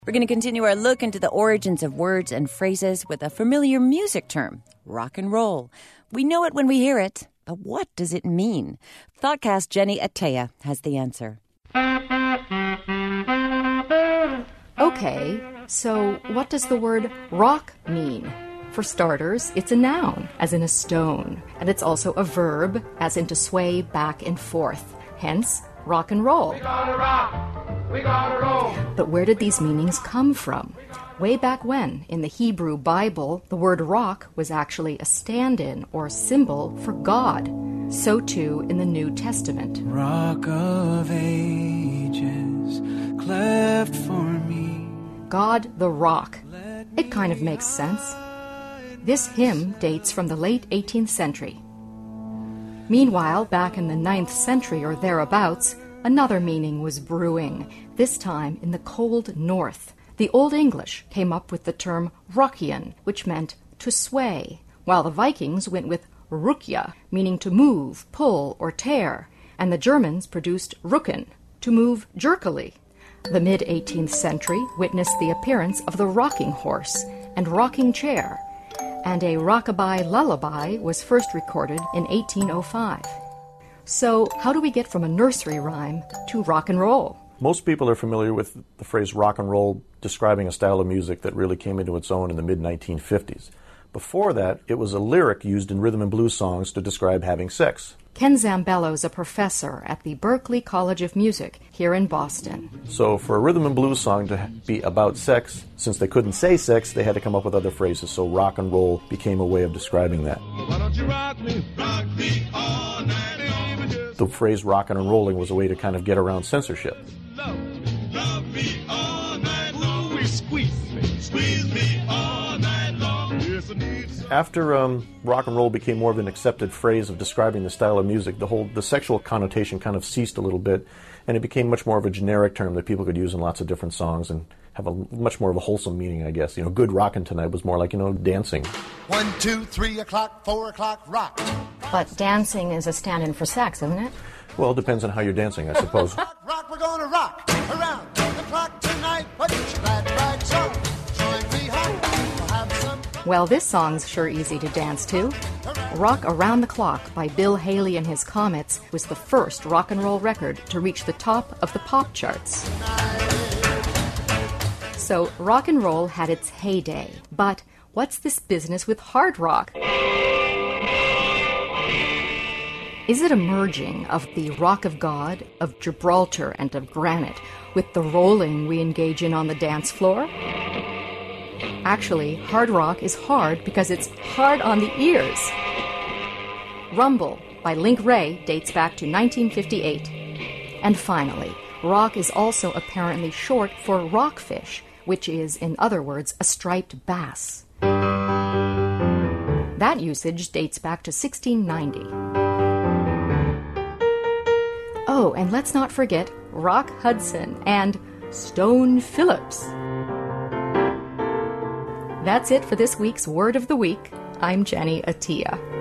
We're going to continue our look into the origins of words and phrases with a familiar music term, rock and roll. We know it when we hear it, but what does it mean? Thoughtcast Jenny Atea has the answer. Okay, so what does the word rock mean? For starters, it's a noun, as in a stone, and it's also a verb, as in to sway back and forth, hence rock and roll. We gotta rock, we gotta roll. But where did these meanings come from? Way back when, in the Hebrew Bible, the word rock was actually a stand-in or symbol for God. So too in the New Testament. Rock of ages, cleft for me. God the Rock. It kind of makes sense. This hymn dates from the late 18th century. Meanwhile, back in the 9th century or thereabouts, another meaning was brewing, this time in the cold north. The Old English came up with the term rockian, which meant to sway, while the Vikings went with rukja, meaning to move, pull, or tear, and the Germans produced rucken, to move jerkily. The mid-18th century witnessed the appearance of the rocking horse and rocking chair, and a rockabye lullaby was first recorded in 1805. So, how do we get from a nursery rhyme to rock and roll? Most people are familiar with the phrase rock and roll describing a style of music that really came into its own in the mid-1950s. Before that, it was a lyric used in rhythm and blues songs to describe having sex. Ken Zambello is a professor at the Berklee College of Music here in Boston. So for a rhythm and blues song to be about sex, since they couldn't say sex, they had to come up with other phrases. So rock and roll became a way of describing that. Why don't you rock me all night long? The phrase rockin' and rolling was a way to kind of get around censorship. Love me all night long. Ooh, squeeze me all night long. Yes, I need some. After rock and roll became more of an accepted phrase of describing the style of music, the sexual connotation kind of ceased a little bit, and it became much more of a generic term that people could use in lots of different songs and have a much more of a wholesome meaning, I guess. Good rockin' tonight was more like, dancing. 1, 2, 3 o'clock, 4 o'clock, rock. But dancing is a stand-in for sex, isn't it? Well, it depends on how you're dancing, I suppose. Rock, we're gonna rock around the clock tonight. Put your glad rags on, join me home. We'll have some fun. Well, this song's sure easy to dance to. Rock Around the Clock by Bill Haley and his Comets was the first rock and roll record to reach the top of the pop charts. So, rock and roll had its heyday. But what's this business with hard rock? Is it a merging of the rock of God, of Gibraltar, and of granite with the rolling we engage in on the dance floor? Actually, hard rock is hard because it's hard on the ears. Rumble by Link Wray dates back to 1958. And finally, rock is also apparently short for rockfish, which is, in other words, a striped bass. That usage dates back to 1690. Oh, and let's not forget Rock Hudson and Stone Phillips. That's it for this week's Word of the Week. I'm Jenny Atea.